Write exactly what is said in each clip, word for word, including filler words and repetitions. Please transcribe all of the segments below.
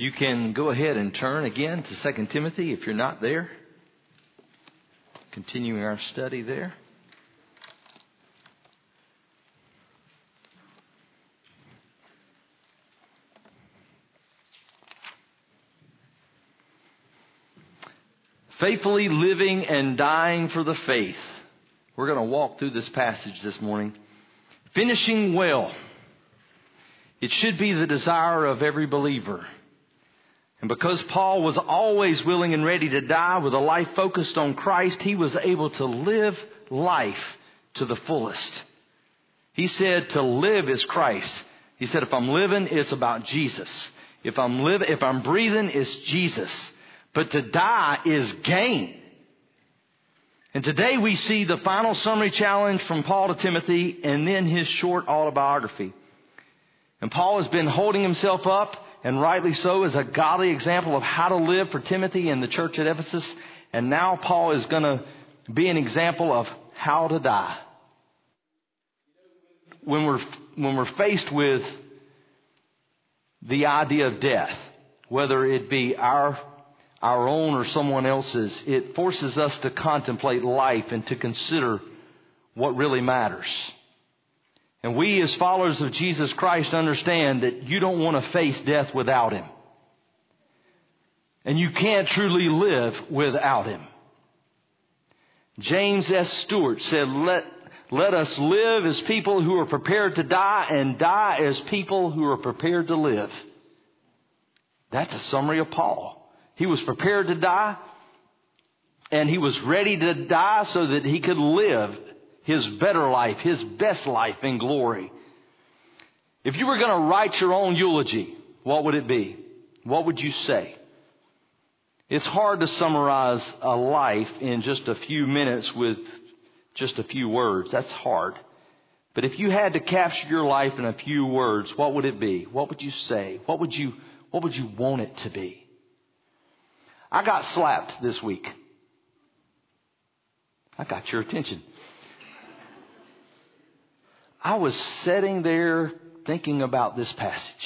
You can go ahead and turn again to Second Timothy if you're not there. Continuing our study there. Faithfully living and dying for the faith. We're going to walk through this passage this morning. Finishing well. It should be the desire of every believer. And because Paul was always willing and ready to die with a life focused on Christ, he was able to live life to the fullest. He said to live is Christ. He said if I'm living, it's about Jesus. If I'm living, if I'm breathing, it's Jesus. But to die is gain. And today we see the final summary challenge from Paul to Timothy and then his short autobiography. And Paul has been holding himself up, and rightly so, as a godly example of how to live for Timothy and the church at Ephesus. And now Paul is going to be an example of how to die. When we're, when we're faced with the idea of death, whether it be our our own or someone else's, it forces us to contemplate life and to consider what really matters. And we as followers of Jesus Christ understand that you don't want to face death without Him. And you can't truly live without Him. James S. Stewart said, let, let us live as people who are prepared to die and die as people who are prepared to live. That's a summary of Paul. He was prepared to die, and he was ready to die so that he could live his better life, his best life in glory. If you were going to write your own eulogy, what would it be? What would you say? It's hard to summarize a life in just a few minutes with just a few words. That's hard. But if you had to capture your life in a few words, what would it be? What would you say? What would you, what would you want it to be? I got slapped this week. I got your attention. I was sitting there thinking about this passage.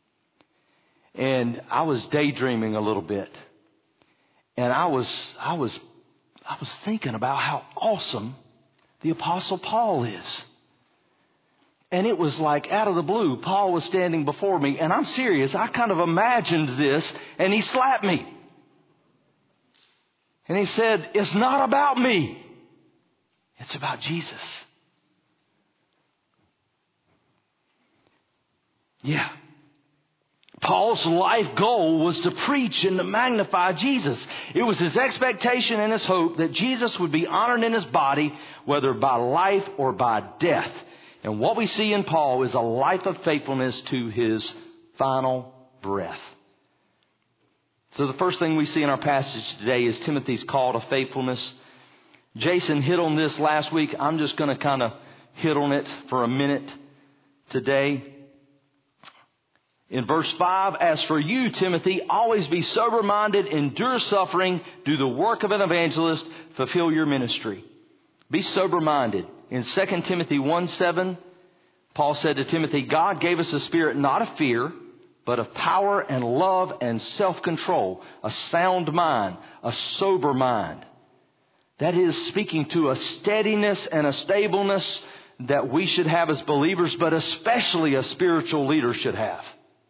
And I was daydreaming a little bit. And I was, I was, I was thinking about how awesome the Apostle Paul is. And it was like out of the blue, Paul was standing before me. And I'm serious, I kind of imagined this, and he slapped me. And he said, it's not about me. It's about Jesus. Yeah. Paul's life goal was to preach and to magnify Jesus. It was his expectation and his hope that Jesus would be honored in his body, whether by life or by death. And what we see in Paul is a life of faithfulness to his final breath. So the first thing we see in our passage today is Timothy's call to faithfulness. Jason hit on this last week. I'm just going to kind of hit on it for a minute today. In verse five, as for you, Timothy, always be sober-minded, endure suffering, do the work of an evangelist, fulfill your ministry. Be sober-minded. In Second Timothy one seven, Paul said to Timothy, God gave us a spirit not of fear, but of power and love and self-control, a sound mind, a sober mind. That is speaking to a steadiness and a stableness that we should have as believers, but especially a spiritual leader should have.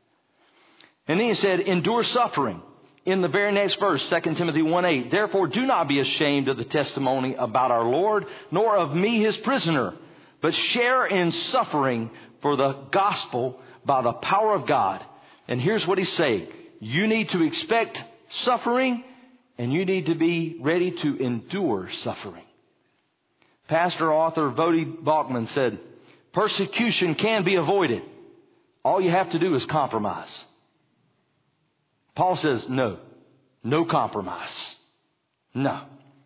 And then he said, endure suffering. In the very next verse, Second Timothy one eight, therefore do not be ashamed of the testimony about our Lord, nor of me his prisoner, but share in suffering for the gospel by the power of God. And here's what he's saying. You need to expect suffering, and you need to be ready to endure suffering. Pastor author Voddie Baucham said, persecution can be avoided. All you have to do is compromise. Paul says, no, no compromise. No.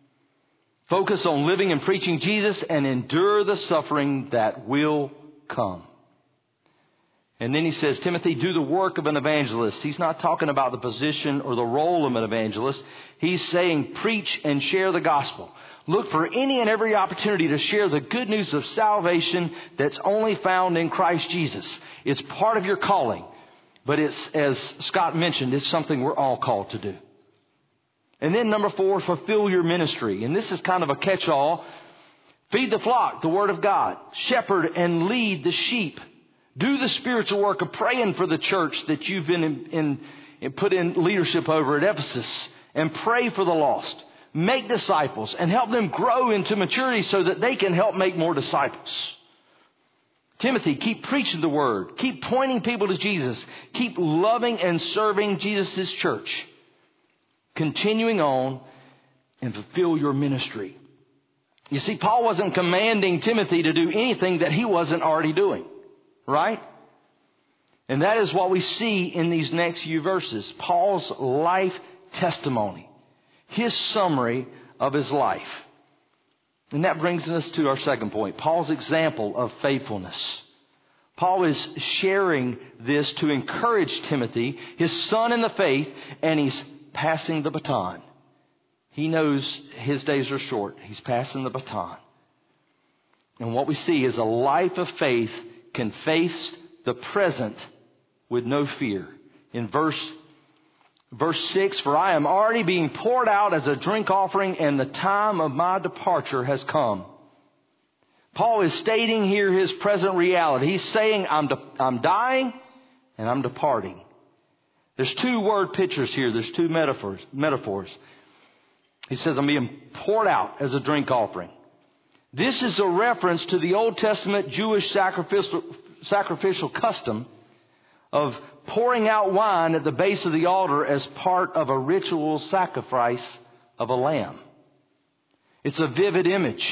Focus on living and preaching Jesus and endure the suffering that will come. And then he says, Timothy, do the work of an evangelist. He's not talking about the position or the role of an evangelist. He's saying preach and share the gospel. Look for any and every opportunity to share the good news of salvation that's only found in Christ Jesus. It's part of your calling. But it's, as Scott mentioned, it's something we're all called to do. And then number four, fulfill your ministry. And this is kind of a catch-all. Feed the flock, the Word of God. Shepherd and lead the sheep. Do the spiritual work of praying for the church that you've been in, in, in put in leadership over at Ephesus. And pray for the lost. Make disciples and help them grow into maturity so that they can help make more disciples. Timothy, keep preaching the Word. Keep pointing people to Jesus. Keep loving and serving Jesus' church. Continuing on and fulfill your ministry. You see, Paul wasn't commanding Timothy to do anything that he wasn't already doing. Right? And that is what we see in these next few verses. Paul's life testimony. His summary of his life. And that brings us to our second point. Paul's example of faithfulness. Paul is sharing this to encourage Timothy, his son in the faith, and he's passing the baton. He knows his days are short. He's passing the baton. And what we see is a life of faith can face the present with no fear. In verse Verse six, for I am already being poured out as a drink offering, and the time of my departure has come. Paul is stating here his present reality. He's saying, I'm, de- I'm dying and I'm departing. There's two word pictures here. There's two metaphors. metaphors. He says, I'm being poured out as a drink offering. This is a reference to the Old Testament Jewish sacrificial, sacrificial custom of pouring out wine at the base of the altar as part of a ritual sacrifice of a lamb. It's a vivid image.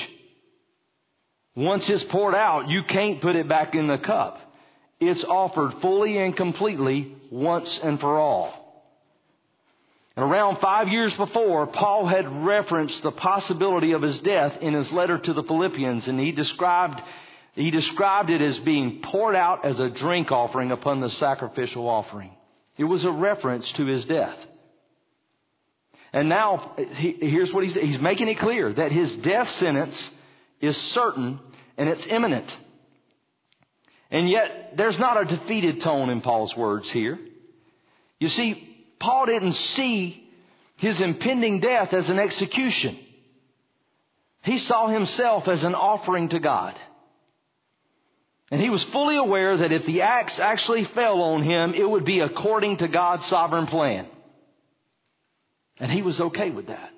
Once it's poured out, you can't put it back in the cup. It's offered fully and completely once and for all. And around five years before, Paul had referenced the possibility of his death in his letter to the Philippians, and he described He described it as being poured out as a drink offering upon the sacrificial offering. It was a reference to his death. And now, he, here's what he's, he's making it clear, that his death sentence is certain and it's imminent. And yet, there's not a defeated tone in Paul's words here. You see, Paul didn't see his impending death as an execution. He saw himself as an offering to God. And he was fully aware that if the axe actually fell on him, it would be according to God's sovereign plan. And he was okay with that.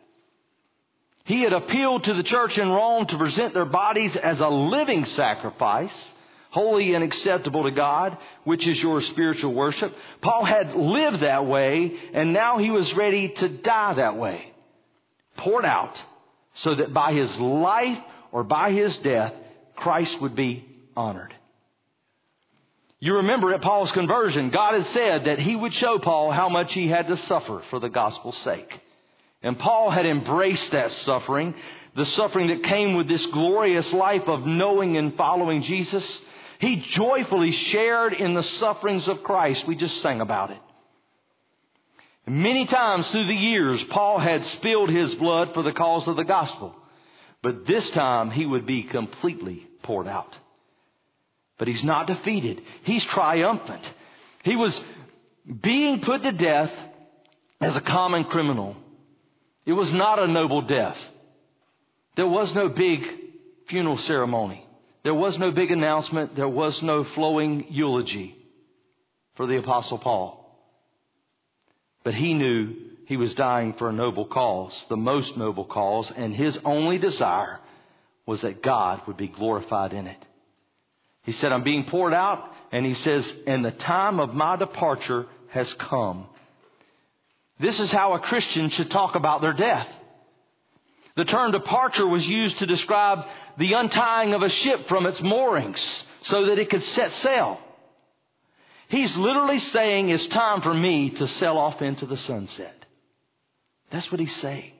He had appealed to the church in Rome to present their bodies as a living sacrifice, holy and acceptable to God, which is your spiritual worship. Paul had lived that way, and now he was ready to die that way. Poured out, so that by his life or by his death, Christ would be honored. You remember at Paul's conversion, God had said that he would show Paul how much he had to suffer for the gospel's sake. And Paul had embraced that suffering, the suffering that came with this glorious life of knowing and following Jesus. He joyfully shared in the sufferings of Christ. We just sang about it. Many times through the years, Paul had spilled his blood for the cause of the gospel. But this time he would be completely poured out. But he's not defeated. He's triumphant. He was being put to death as a common criminal. It was not a noble death. There was no big funeral ceremony. There was no big announcement. There was no flowing eulogy for the Apostle Paul. But he knew he was dying for a noble cause, the most noble cause, and his only desire was that God would be glorified in it. He said, I'm being poured out, and he says, and the time of my departure has come. This is how a Christian should talk about their death. The term departure was used to describe the untying of a ship from its moorings so that it could set sail. He's literally saying it's time for me to sail off into the sunset. That's what he's saying.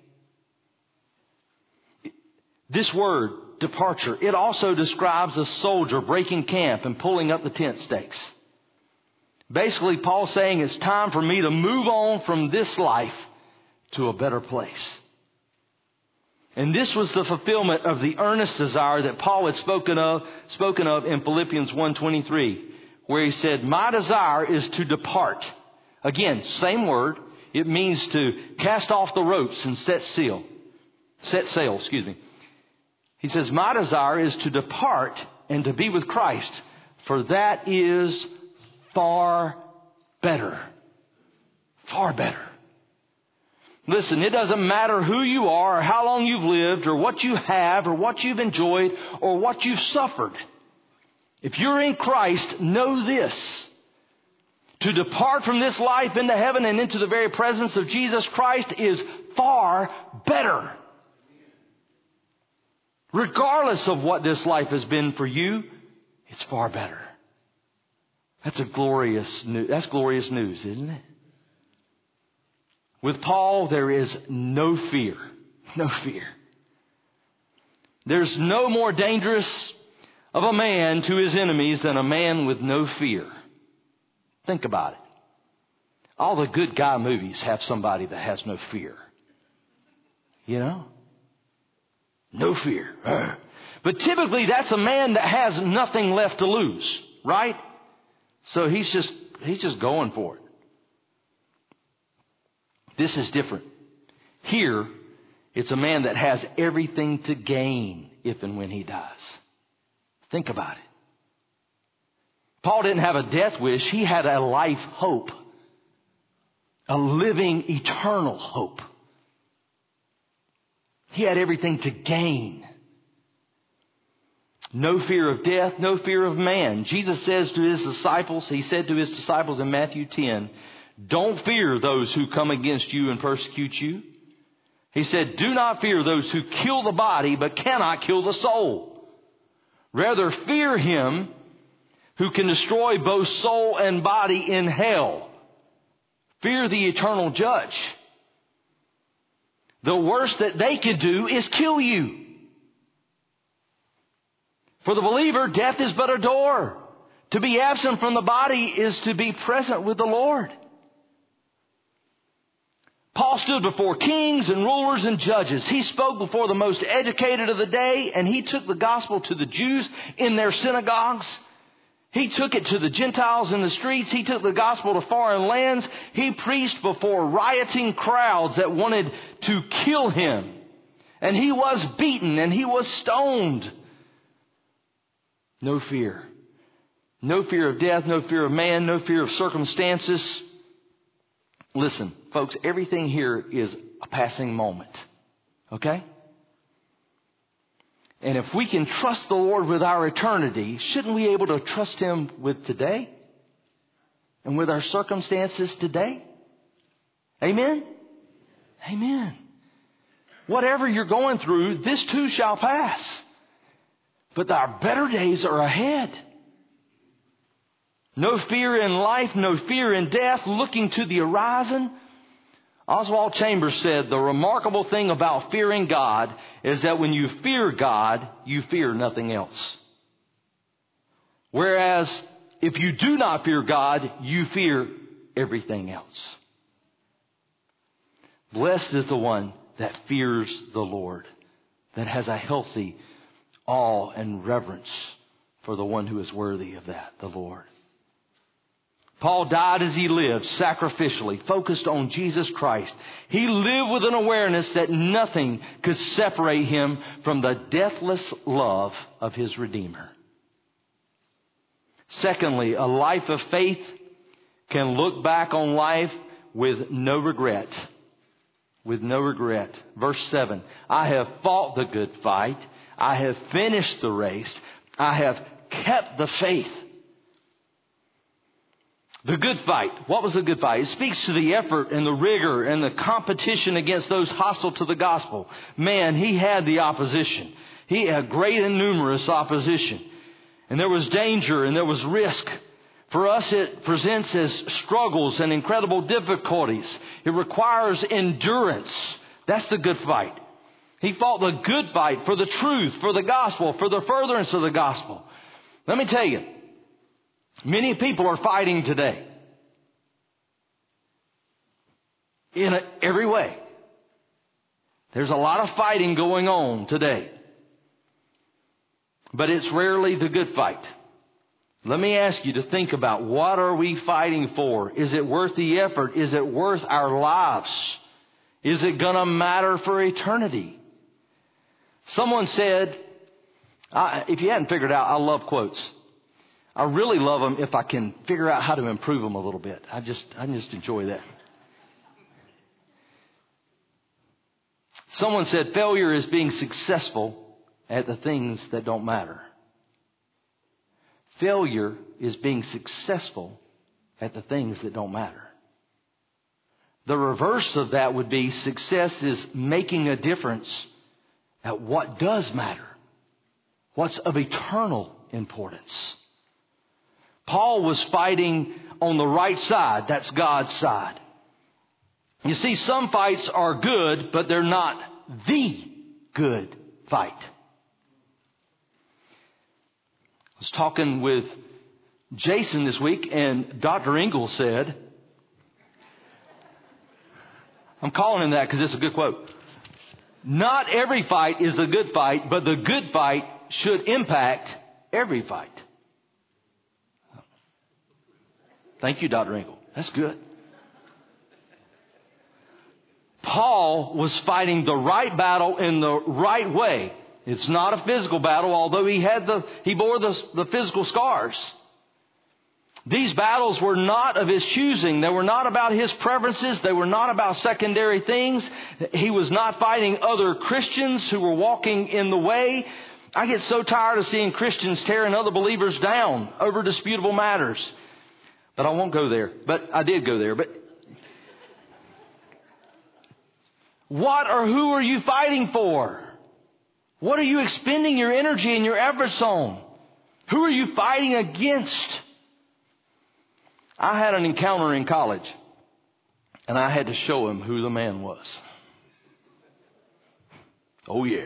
This word, departure, it also describes a soldier breaking camp and pulling up the tent stakes. Basically, Paul's saying it's time for me to move on from this life to a better place. And this was the fulfillment of the earnest desire that Paul had spoken of, spoken of in Philippians one twenty-three. where he said, my desire is to depart. Again, same word. It means to cast off the ropes and set sail. Set sail, excuse me. He says, my desire is to depart and to be with Christ, for that is far better. Far better. Listen, it doesn't matter who you are or how long you've lived or what you have or what you've enjoyed or what you've suffered. If you're in Christ, know this. To depart from this life into heaven and into the very presence of Jesus Christ is far better. Regardless of what this life has been for you, it's far better. That's a glorious news. That's glorious news, isn't it? With Paul, there is no fear. No fear. There's no more dangerous of a man to his enemies than a man with no fear. Think about it. All the good guy movies have somebody that has no fear. You know? No fear. But typically that's a man that has nothing left to lose, right? So he's just he's just going for it. This is different. Here, it's a man that has everything to gain if and when he dies. Think about it. Paul didn't have a death wish. He had a life hope. A living, eternal hope. He had everything to gain. No fear of death, no fear of man. Jesus says to his disciples, he said to his disciples in Matthew ten, don't fear those who come against you and persecute you. He said, do not fear those who kill the body but cannot kill the soul. Rather fear him who can destroy both soul and body in hell. Fear the eternal judge. The worst that they could do is kill you. For the believer, death is but a door. To be absent from the body is to be present with the Lord. Paul stood before kings and rulers and judges. He spoke before the most educated of the day, and he took the gospel to the Jews in their synagogues. He took it to the Gentiles in the streets. He took the gospel to foreign lands. He preached before rioting crowds that wanted to kill him. And he was beaten and he was stoned. No fear. No fear of death, no fear of man, no fear of circumstances. Listen, folks, everything here is a passing moment. Okay? And if we can trust the Lord with our eternity, shouldn't we be able to trust Him with today? And with our circumstances today? Amen? Amen. Whatever you're going through, this too shall pass. But our better days are ahead. No fear in life, no fear in death, looking to the horizon. Oswald Chambers said, the remarkable thing about fearing God is that when you fear God, you fear nothing else. Whereas if you do not fear God, you fear everything else. Blessed is the one that fears the Lord, that has a healthy awe and reverence for the one who is worthy of that, the Lord. Paul died as he lived, sacrificially, focused on Jesus Christ. He lived with an awareness that nothing could separate him from the deathless love of his Redeemer. Secondly, a life of faith can look back on life with no regret. With no regret. Verse seven, I have fought the good fight. I have finished the race. I have kept the faith. The good fight. What was the good fight? It speaks to the effort and the rigor and the competition against those hostile to the gospel. Man, he had the opposition. He had great and numerous opposition. And there was danger and there was risk. For us, it presents as struggles and incredible difficulties. It requires endurance. That's the good fight. He fought the good fight for the truth, for the gospel, for the furtherance of the gospel. Let me tell you, many people are fighting today. In a, every way. There's a lot of fighting going on today. But it's rarely the good fight. Let me ask you to think about, what are we fighting for? Is it worth the effort? Is it worth our lives? Is it going to matter for eternity? Someone said, I, if you hadn't figured out, I love quotes. I really love them if I can figure out how to improve them a little bit. I just, I just enjoy that. Someone said, failure is being successful at the things that don't matter. Failure is being successful at the things that don't matter. The reverse of that would be, success is making a difference at what does matter, what's of eternal importance. Paul was fighting on the right side. That's God's side. You see, some fights are good, but they're not the good fight. I was talking with Jason this week, and Doctor Ingalls said, I'm calling him that because it's a good quote. Not every fight is a good fight, but the good fight should impact every fight. Thank you, Doctor Ingalls. That's good. Paul was fighting the right battle in the right way. It's not a physical battle, although he had the he bore the, the physical scars. These battles were not of his choosing. They were not about his preferences. They were not about secondary things. He was not fighting other Christians who were walking in the way. I get so tired of seeing Christians tearing other believers down over disputable matters. But I won't go there. But I did go there. But what or who are you fighting for? What are you expending your energy and your efforts on? Who are you fighting against? I had an encounter in college, and I had to show him who the man was. Oh yeah.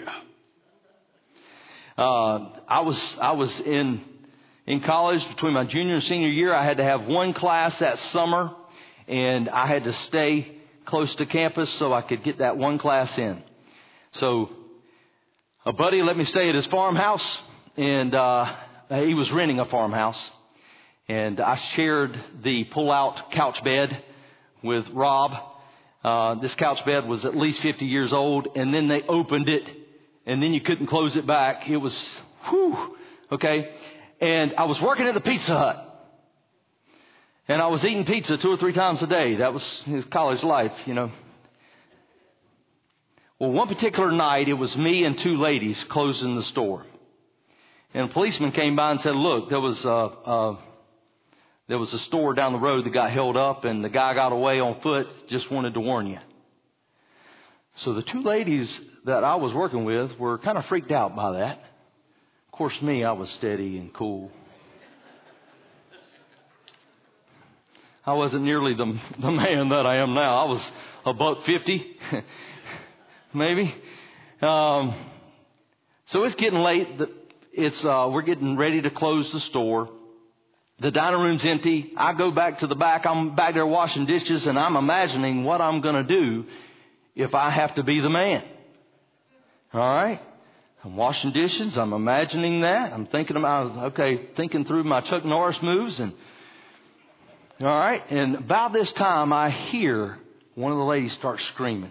Uh, I was I was in in college between my junior and senior year. I had to have one class that summer, and I had to stay close to campus so I could get that one class in. So a buddy let me stay at his farmhouse, and uh, he was renting a farmhouse. And I shared the pull-out couch bed with Rob. Uh, this couch bed was at least fifty years old, and then they opened it, and then you couldn't close it back. It was, whew, okay. And I was working at the Pizza Hut, and I was eating pizza two or three times a day. That was his college life, you know. Well, one particular night, it was me and two ladies closing the store. And a policeman came by and said, look, there was a, a, there was a store down the road that got held up, and the guy got away on foot, just wanted to warn you. So the two ladies that I was working with were kind of freaked out by that. Of course, me, I was steady and cool. I wasn't nearly the, the man that I am now. I was a buck fifty, maybe. Um, so it's getting late. It's uh, we're getting ready to close the store. The dining room's empty. I go back to the back. I'm back there washing dishes, and I'm imagining what I'm going to do if I have to be the man. All right? I'm washing dishes. I'm imagining that. I'm thinking about, okay, thinking through my Chuck Norris moves. And all right? And about this time, I hear one of the ladies start screaming.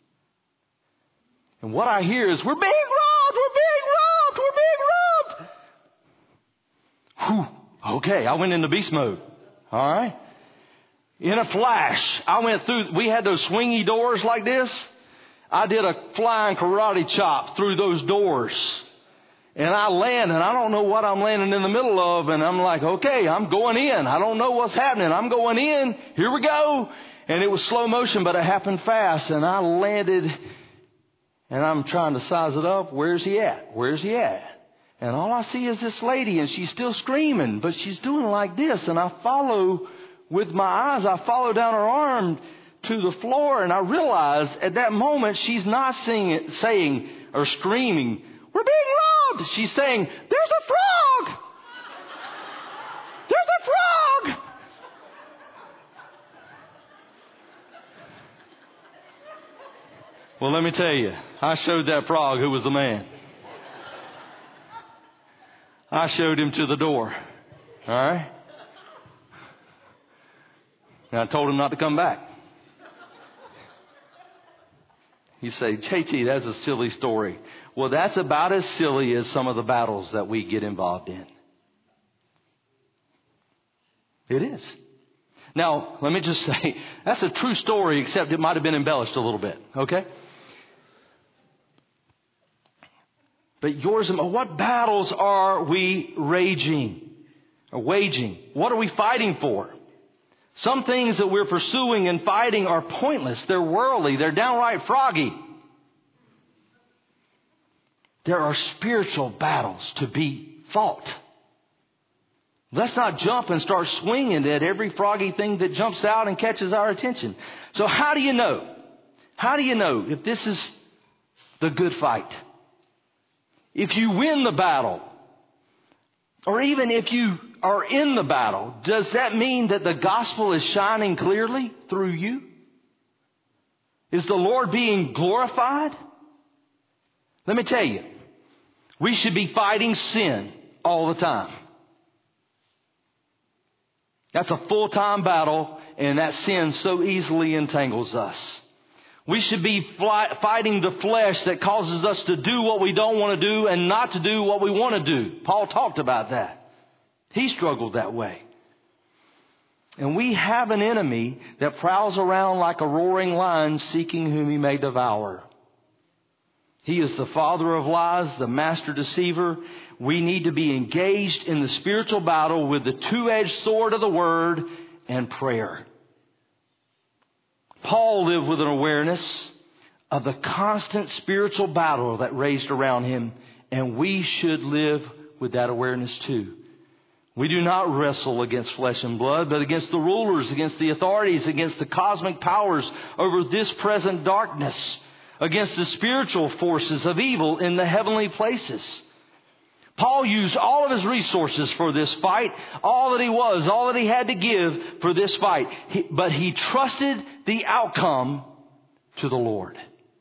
And what I hear is, we're being robbed! We're being robbed! We're being robbed! Whew. Okay, I went into beast mode. All right? In a flash, I went through, we had those swingy doors like this. I did a flying karate chop through those doors. And I land, and I don't know what I'm landing in the middle of. And I'm like, okay, I'm going in. I don't know what's happening. I'm going in. Here we go. And it was slow motion, but it happened fast. And I landed, and I'm trying to size it up. Where's he at? Where's he at? And all I see is this lady, and she's still screaming, but she's doing like this. And I follow with my eyes, I follow down her arm to the floor, and I realize at that moment she's not saying, it, saying or screaming, we're being robbed. She's saying, there's a frog. There's a frog. Well, let me tell you, I showed that frog who was the man. I showed him to the door. All right? And I told him not to come back. You say, J T, that's a silly story. Well, that's about as silly as some of the battles that we get involved in. It is. Now, let me just say, that's a true story, except it might have been embellished a little bit, okay? But yours and mine, what battles are we raging or waging? What are we fighting for? Some things that we're pursuing and fighting are pointless. They're worldly. They're downright froggy. There are spiritual battles to be fought. Let's not jump and start swinging at every froggy thing that jumps out and catches our attention. So how do you know? How do you know if this is the good fight? If you win the battle, or even if you are in the battle, does that mean that the gospel is shining clearly through you? Is the Lord being glorified? Let me tell you, we should be fighting sin all the time. That's a full-time battle, and that sin so easily entangles us. We should be fly, fighting the flesh that causes us to do what we don't want to do and not to do what we want to do. Paul talked about that. He struggled that way. And we have an enemy that prowls around like a roaring lion seeking whom he may devour. He is the father of lies, the master deceiver. We need to be engaged in the spiritual battle with the two-edged sword of the word and prayer. Paul lived with an awareness of the constant spiritual battle that raged around him, and we should live with that awareness too. We do not wrestle against flesh and blood, but against the rulers, against the authorities, against the cosmic powers over this present darkness, against the spiritual forces of evil in the heavenly places. Paul used all of his resources for this fight, all that he was, all that he had to give for this fight. He, but he trusted the outcome to the Lord.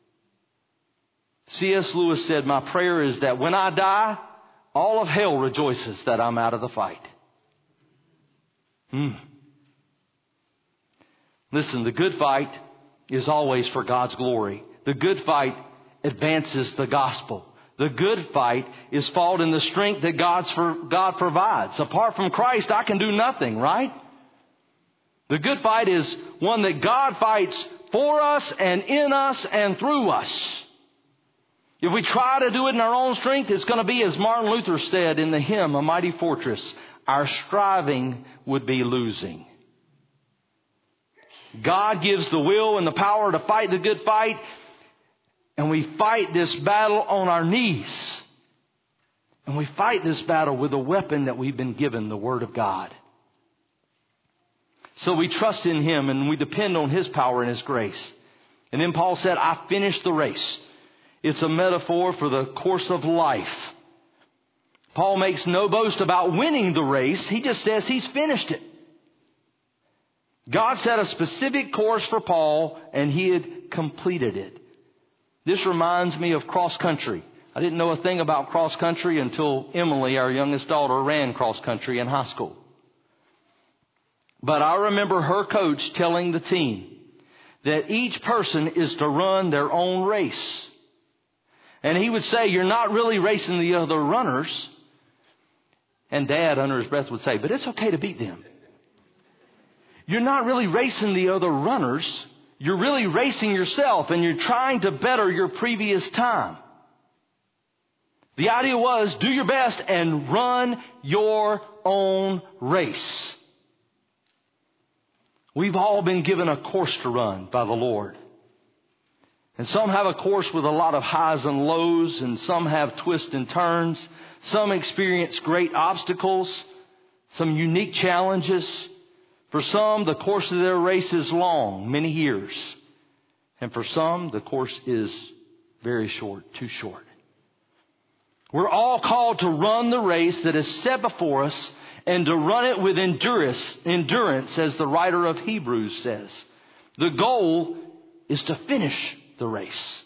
C S Lewis said, "My prayer is that when I die, all of hell rejoices that I'm out of the fight." Hmm. Listen, the good fight is always for God's glory. The good fight advances the gospel. The good fight is fought in the strength that God's for, God provides. Apart from Christ, I can do nothing, right? The good fight is one that God fights for us and in us and through us. If we try to do it in our own strength, it's going to be, as Martin Luther said in the hymn, "A Mighty Fortress," our striving would be losing. God gives the will and the power to fight the good fight. And we fight this battle on our knees. And we fight this battle with a weapon that we've been given, the Word of God. So we trust in Him and we depend on His power and His grace. And then Paul said, "I finished the race." It's a metaphor for the course of life. Paul makes no boast about winning the race. He just says he's finished it. God set a specific course for Paul and he had completed it. This reminds me of cross country. I didn't know a thing about cross country until Emily, our youngest daughter, ran cross country in high school. But I remember her coach telling the team that each person is to run their own race. And he would say, "You're not really racing the other runners." And Dad, under his breath, would say, "But it's okay to beat them." You're not really racing the other runners. You're really racing yourself and you're trying to better your previous time. The idea was, do your best and run your own race. We've all been given a course to run by the Lord. And some have a course with a lot of highs and lows, and some have twists and turns. Some experience great obstacles, some unique challenges. For some, the course of their race is long, many years. And for some, the course is very short, too short. We're all called to run the race that is set before us and to run it with endurance, endurance, as the writer of Hebrews says. The goal is to finish the race.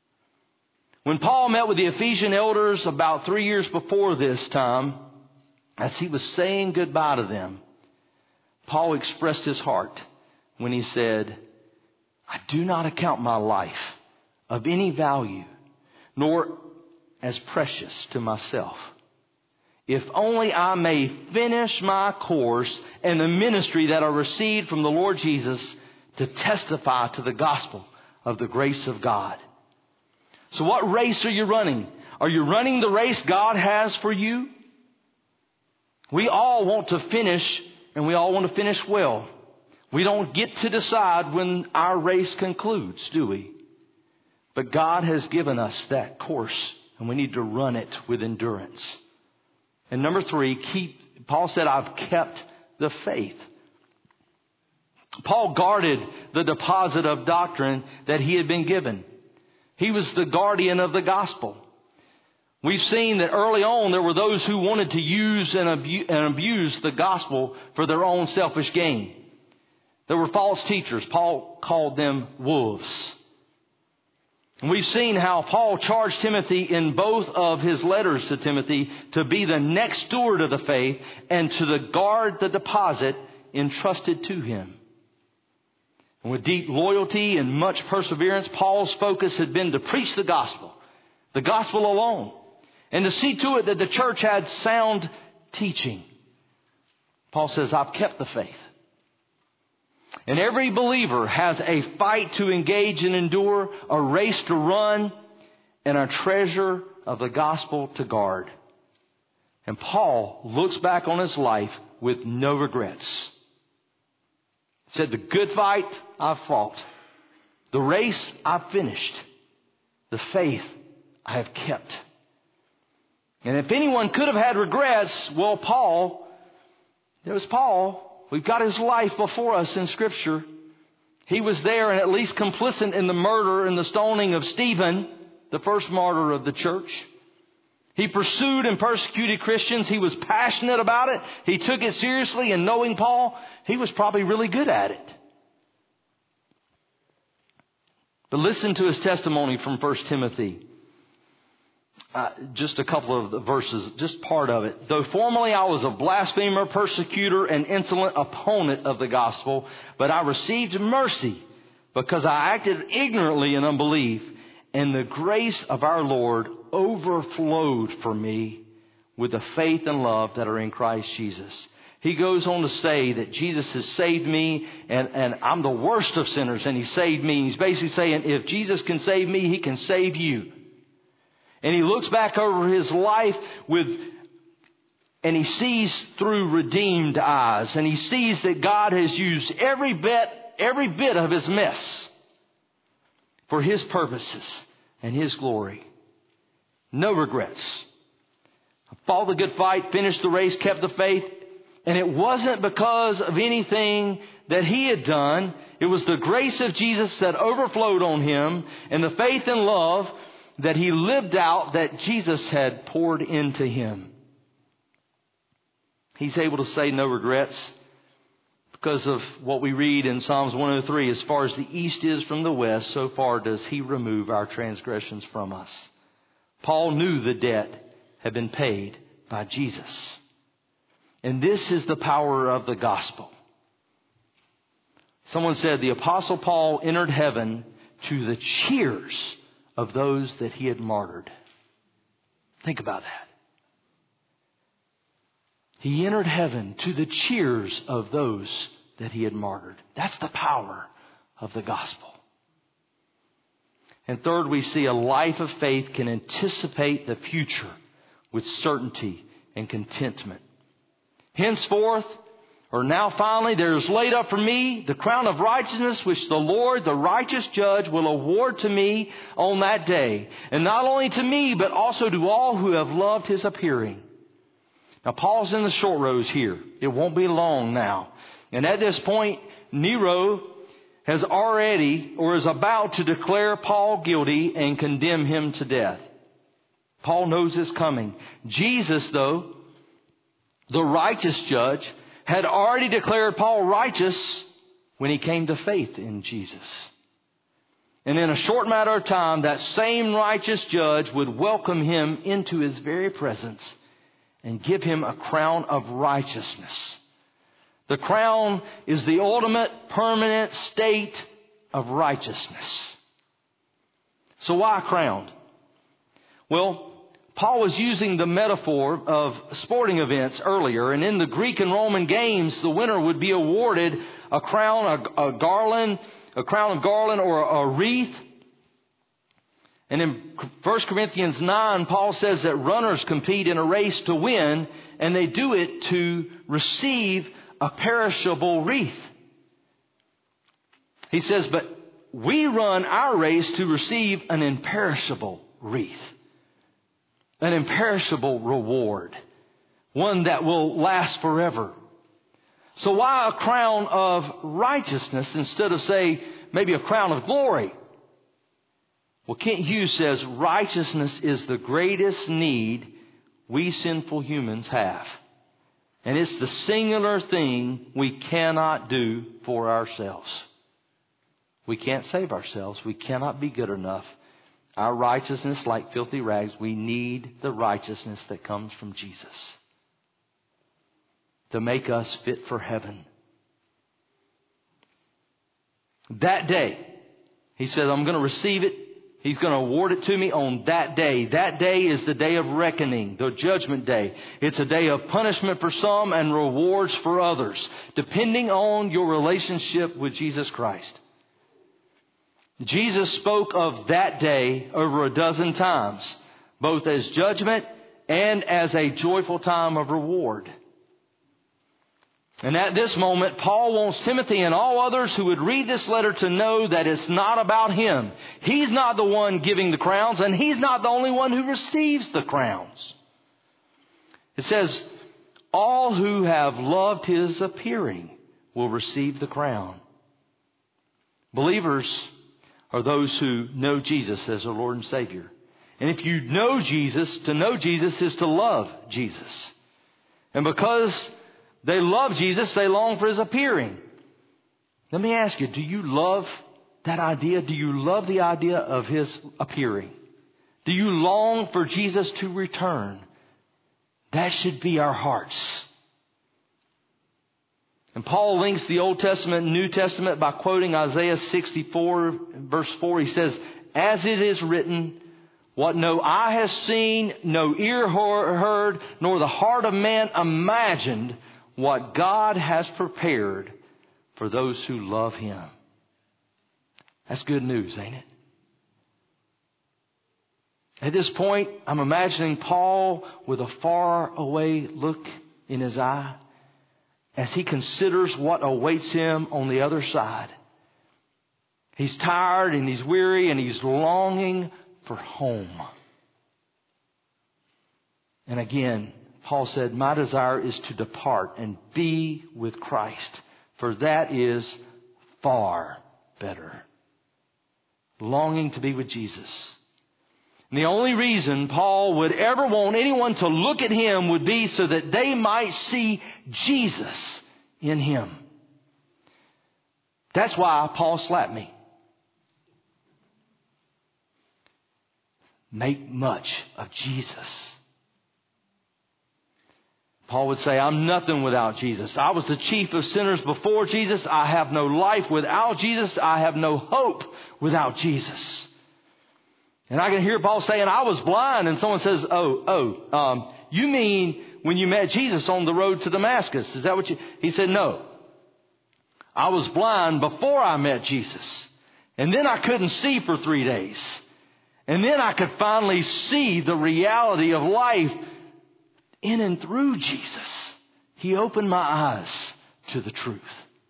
When Paul met with the Ephesian elders about three years before this time, as he was saying goodbye to them, Paul expressed his heart when he said, I do not account my life of any value, nor as precious to myself, if only I may finish my course and the ministry that I received from the Lord Jesus to testify to the gospel of the grace of God. So what race are you running? Are you running the race God has for you? We all want to finish, and we all want to finish well. We don't get to decide when our race concludes, do we? But God has given us that course, and we need to run it with endurance. And number three, keep, Paul said, I've kept the faith. Paul guarded the deposit of doctrine that he had been given. He was the guardian of the gospel. We've seen that early on there were those who wanted to use and abuse, and abuse the gospel for their own selfish gain. There were false teachers. Paul called them wolves. And we've seen how Paul charged Timothy in both of his letters to Timothy to be the next steward of the faith and to the guard the deposit entrusted to him. And with deep loyalty and much perseverance, Paul's focus had been to preach the gospel, the gospel alone, and to see to it that the church had sound teaching. Paul says, I've kept the faith. And every believer has a fight to engage and endure, a race to run, and a treasure of the gospel to guard. And Paul looks back on his life with no regrets. He said, the good fight I've fought. The race I've finished. The faith I have kept. And if anyone could have had regrets, well, Paul, it was Paul. We've got his life before us in Scripture. He was there and at least complicit in the murder and the stoning of Stephen, the first martyr of the church. He pursued and persecuted Christians. He was passionate about it. He took it seriously, and knowing Paul, he was probably really good at it. But listen to his testimony from First Timothy. Uh, just a couple of the verses, just part of it. Though formerly I was a blasphemer, persecutor, and insolent opponent of the gospel, but I received mercy because I acted ignorantly in unbelief, and the grace of our Lord overflowed for me with the faith and love that are in Christ Jesus. He goes on to say that Jesus has saved me, and, and I'm the worst of sinners, and He saved me. He's basically saying, if Jesus can save me, He can save you. And he looks back over his life with, and he sees through redeemed eyes. And he sees that God has used every bit, every bit of his mess for His purposes and His glory. No regrets. Fought the good fight, finished the race, kept the faith. And it wasn't because of anything that he had done. It was the grace of Jesus that overflowed on him, and the faith and love that he lived out that Jesus had poured into him. He's able to say no regrets because of what we read in Psalms one oh three. As far as the east is from the west, so far does He remove our transgressions from us. Paul knew the debt had been paid by Jesus. And this is the power of the gospel. Someone said the Apostle Paul entered heaven to the cheers of those that he had martyred. Think about that. He entered heaven to the cheers of those that he had martyred. That's the power of the gospel. And third, we see a life of faith can anticipate the future with certainty and contentment. Henceforth, or now finally, there is laid up for me the crown of righteousness, which the Lord, the righteous judge, will award to me on that day. And not only to me, but also to all who have loved His appearing. Now, Paul's in the short rows here. It won't be long now. And at this point, Nero has already, or is about to declare Paul guilty and condemn him to death. Paul knows it's coming. Jesus, though, the righteous judge, had already declared Paul righteous when he came to faith in Jesus. And in a short matter of time, that same righteous judge would welcome him into his very presence and give him a crown of righteousness. The crown is the ultimate permanent state of righteousness. So why crowned? Well, Paul was using the metaphor of sporting events earlier, and in the Greek and Roman games, the winner would be awarded a crown, a, a garland, a crown of garland or a, a wreath. And in First Corinthians nine, Paul says that runners compete in a race to win, and they do it to receive a perishable wreath. He says, but we run our race to receive an imperishable wreath. An imperishable reward. One that will last forever. So why a crown of righteousness instead of, say, maybe a crown of glory? Well, Kent Hughes says righteousness is the greatest need we sinful humans have. And it's the singular thing we cannot do for ourselves. We can't save ourselves. We cannot be good enough. Our righteousness, like filthy rags, we need the righteousness that comes from Jesus to make us fit for heaven. That day, he said, I'm going to receive it. He's going to award it to me on that day. That day is the day of reckoning, the judgment day. It's a day of punishment for some and rewards for others, depending on your relationship with Jesus Christ. Jesus spoke of that day over a dozen times, both as judgment and as a joyful time of reward. And at this moment, Paul wants Timothy and all others who would read this letter to know that it's not about him. He's not the one giving the crowns, and he's not the only one who receives the crowns. It says, all who have loved his appearing will receive the crown. Believers are those who know Jesus as their Lord and Savior. And if you know Jesus, to know Jesus is to love Jesus. And because they love Jesus, they long for his appearing. Let me ask you, do you love that idea? Do you love the idea of his appearing? Do you long for Jesus to return? That should be our hearts. And Paul links the Old Testament and New Testament by quoting Isaiah sixty-four, verse four. He says, as it is written, what no eye has seen, no ear heard, nor the heart of man imagined, what God has prepared for those who love him. That's good news, ain't it? At this point, I'm imagining Paul with a far away look in his eye as he considers what awaits him on the other side. He's tired and he's weary and he's longing for home. And again, Paul said, my desire is to depart and be with Christ, for that is far better. Longing to be with Jesus. And the only reason Paul would ever want anyone to look at him would be so that they might see Jesus in him. That's why Paul slapped me. Make much of Jesus. Paul would say, I'm nothing without Jesus. I was the chief of sinners before Jesus. I have no life without Jesus. I have no hope without Jesus. And I can hear Paul saying, I was blind. And someone says, oh, oh, um, you mean when you met Jesus on the road to Damascus? Is that what you... He said, no. I was blind before I met Jesus. And then I couldn't see for three days. And then I could finally see the reality of life in and through Jesus. He opened my eyes to the truth.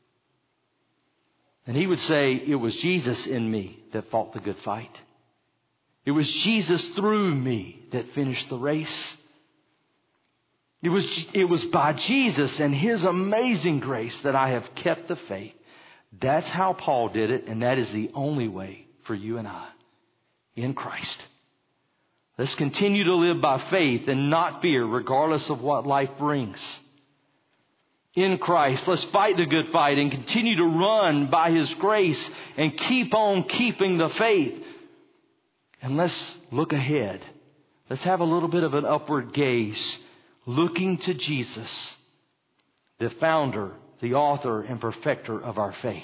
And he would say, it was Jesus in me that fought the good fight. It was Jesus through me that finished the race. It was, it was by Jesus and his amazing grace that I have kept the faith. That's how Paul did it, and that is the only way for you and I in Christ. Let's continue to live by faith and not fear, regardless of what life brings. In Christ, let's fight the good fight and continue to run by his grace and keep on keeping the faith. And let's look ahead. Let's have a little bit of an upward gaze, looking to Jesus, the founder, the author, and perfecter of our faith.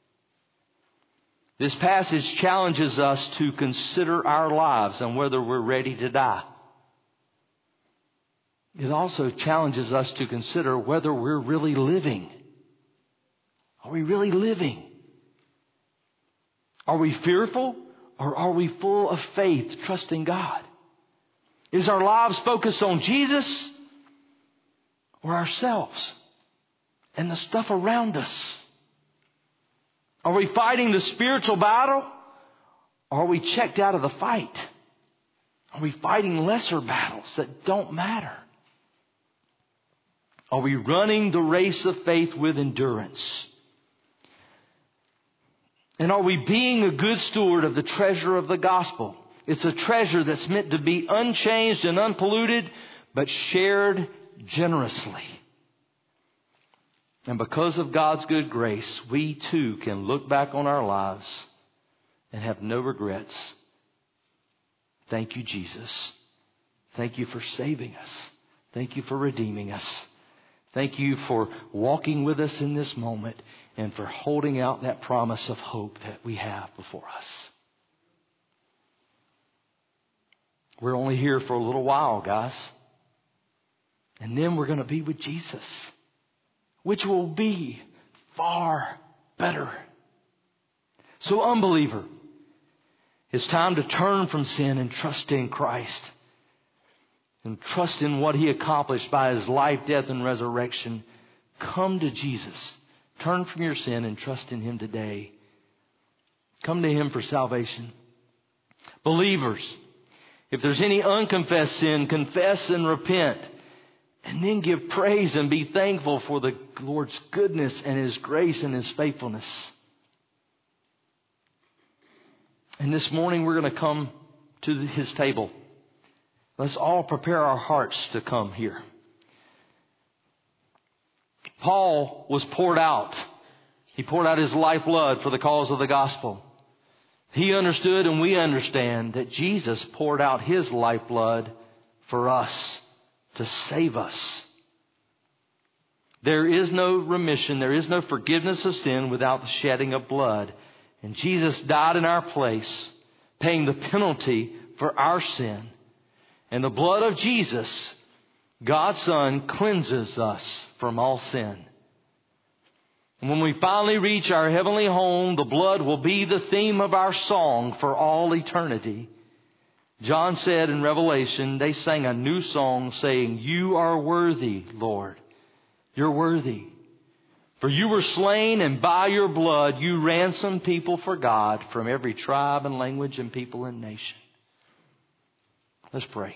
This passage challenges us to consider our lives and whether we're ready to die. It also challenges us to consider whether we're really living. Are we really living? Are we fearful or are we full of faith, trusting God? Is our lives focused on Jesus or ourselves and the stuff around us? Are we fighting the spiritual battle or are we checked out of the fight? Are we fighting lesser battles that don't matter? Are we running the race of faith with endurance? And are we being a good steward of the treasure of the gospel? It's a treasure that's meant to be unchanged and unpolluted, but shared generously. And because of God's good grace, we too can look back on our lives and have no regrets. Thank you, Jesus. Thank you for saving us. Thank you for redeeming us. Thank you for walking with us in this moment and for holding out that promise of hope that we have before us. We're only here for a little while, guys. And then we're going to be with Jesus, which will be far better. So, unbeliever, it's time to turn from sin and trust in Christ. And trust in what He accomplished by His life, death, and resurrection. Come to Jesus. Turn from your sin and trust in Him today. Come to Him for salvation. Believers, if there's any unconfessed sin, confess and repent. And then give praise and be thankful for the Lord's goodness and His grace and His faithfulness. And this morning we're going to come to His table. Let's all prepare our hearts to come here. Paul was poured out. He poured out his lifeblood for the cause of the gospel. He understood and we understand that Jesus poured out His lifeblood for us to save us. There is no remission, there is no forgiveness of sin without the shedding of blood. And Jesus died in our place, paying the penalty for our sin. And the blood of Jesus, God's Son, cleanses us from all sin. And when we finally reach our heavenly home, the blood will be the theme of our song for all eternity. John said in Revelation, they sang a new song saying, "You are worthy, Lord. You're worthy. For you were slain, and by your blood you ransomed people for God from every tribe and language and people and nation." Let's pray.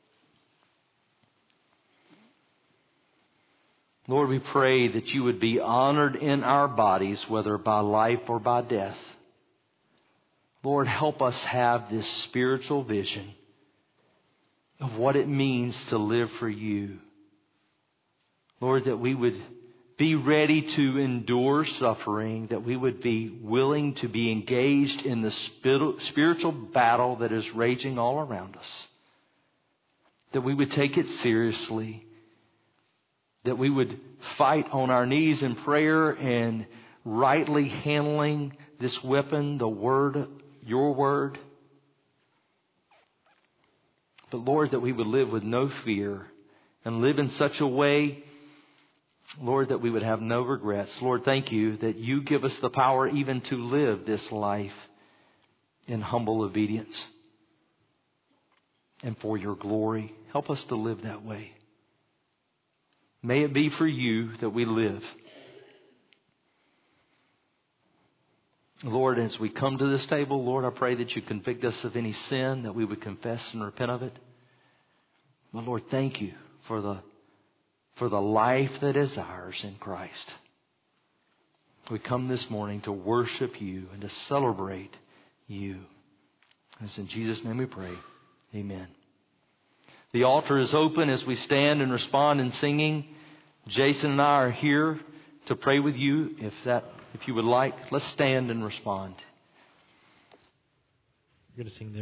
Lord, we pray that you would be honored in our bodies, whether by life or by death. Lord, help us have this spiritual vision of what it means to live for you. Lord, that we would be ready to endure suffering, that we would be willing to be engaged in the spiritual battle that is raging all around us. That we would take it seriously. That we would fight on our knees in prayer and rightly handling this weapon, the Word, your Word. But Lord, that we would live with no fear and live in such a way, Lord, that we would have no regrets. Lord, thank you that you give us the power even to live this life in humble obedience. And for your glory, help us to live that way. May it be for you that we live. Lord, as we come to this table, Lord, I pray that you convict us of any sin, that we would confess and repent of it. But Lord, thank you for the, for the life that is ours in Christ. We come this morning to worship you and to celebrate you. It's in Jesus' name we pray. Amen. The altar is open as we stand and respond in singing. Jason and I are here to pray with you. If that, if you would like, let's stand and respond. We're going to sing there.